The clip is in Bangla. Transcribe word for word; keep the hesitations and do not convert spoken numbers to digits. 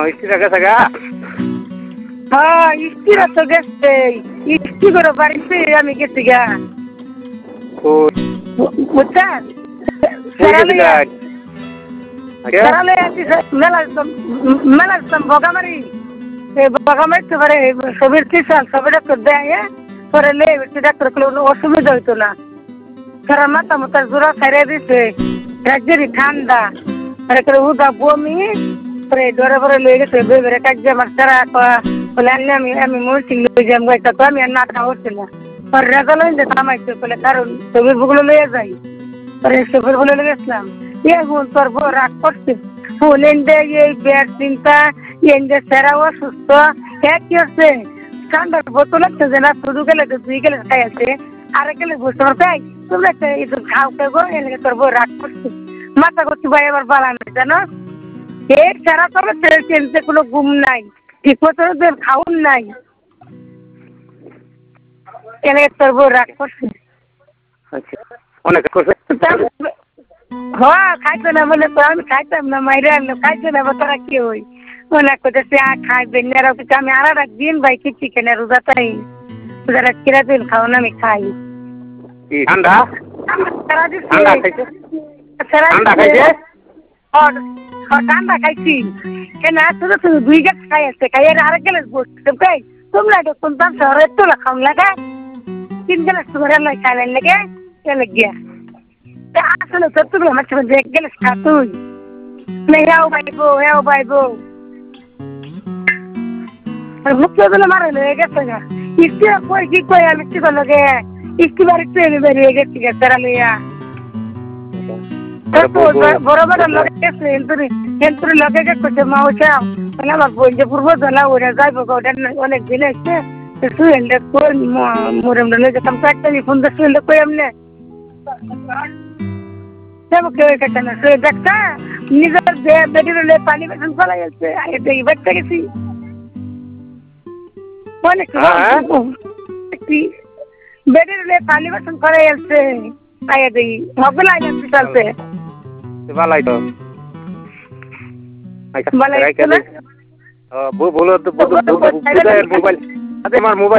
স্ত্রীরা গেছে গা? হ্যাঁ স্ত্রীরা তো গেছে, স্ত্রী করে বাড়িতে আমি গেছি গা। বুঝছেন? মেলা মেলা বগামারি বগামারি পরে ছবির টিচার ছবি ডাক্তার দেয় পরে লে ডাক্তার অসুবিধা হইতো না। সারা মাথা মাথা জোড়া ছাড়িয়ে দিছে, রাজ্যেরই ঠান্ডা উদা বমি পরে ডরে পরে লয়ে গেছে বেড়ে কাজে আমার সারা বলে আনলে আমি আমি মরছি লয়ে যাম গাইতা তো আমি আর না হচ্ছে না। পরে রেজাল্ট হইতে থামাইছে বলে কারণ ছবির বুগুলো লয়ে যাই পরে ছবির বলে গেছিলাম এখন তোর বউ রাগ করছে বলেন দে এই বেড চিন্তা এনদে সেরা অসুস্থ হ্যাঁ কি হচ্ছে ঠান্ডার বোতল আছে যে না শুধু গেলে তো দুই গেলে খাই আছে আর গেলে বুঝতে পারছাই তোমরা একটু খাও খাবো এনে তোর বউ রাগ করছে মাথা করছি ভাই এবার বালানো জানো এই সারা তবে টেনতে কোনো ঘুম নাই ঠিক মতো খাউন নাই এনে তোর বউ রাগ করছে অনেক করছে হ্যাঁ খাইতো না বলে তো আমি খাইতাম না মাইরে আনলো খাইতো না তোরা কি হই অনেক করতেছে আ খাইবেন না আমি আর একদিন ভাই কি চিকেন রোজা তাই রোজা কিরা দিন খাও না আমি খাই ঠান্ডা ঠান্ডা খাইছি কেন শুধু শুধু দুই গাছ খাই আছে খাই আর গেলে বসতে খাই তোমরা কোন দাম শহরে তোলা খাও লাগা তিন গেলে সুগার নয় খাইলেন লেগে চলে গিয়া আসলে সত্যগুলো আমার সঙ্গে দেখ গেলে তুই হেও বাইবো হেও বাইবো মুখে বলে মারা হয়ে গেছে না ইস্তি কই কি কই আমি কি করলো গে ইস্তি বাড়ি ট্রেনে বেরিয়ে গেছি গে তারা লইয়া বড় বড় লগে গেছে এন্তুরি এন্তুরি লগে গেছে মাউসা মানে আমার বোন যে পূর্ব জেলা ওরা যাইবো ওটা অনেক দিন এসছে তুই এন্ডে কই মোরেম লগে যেতাম তো একটা ফোন দিয়ে শুনলে কই এমনি কেউ কেটে না সে দেখতা নিজের বেডির পানি বেতন চলে গেছে আগে দেখি বাচ্চা গেছি অনেক বেডির পানি বেতন করে গেছে আগে দেখি হবে লাগে চলতে বালাই তো বালাই বলো তো মোবাইল আমার মোবাইল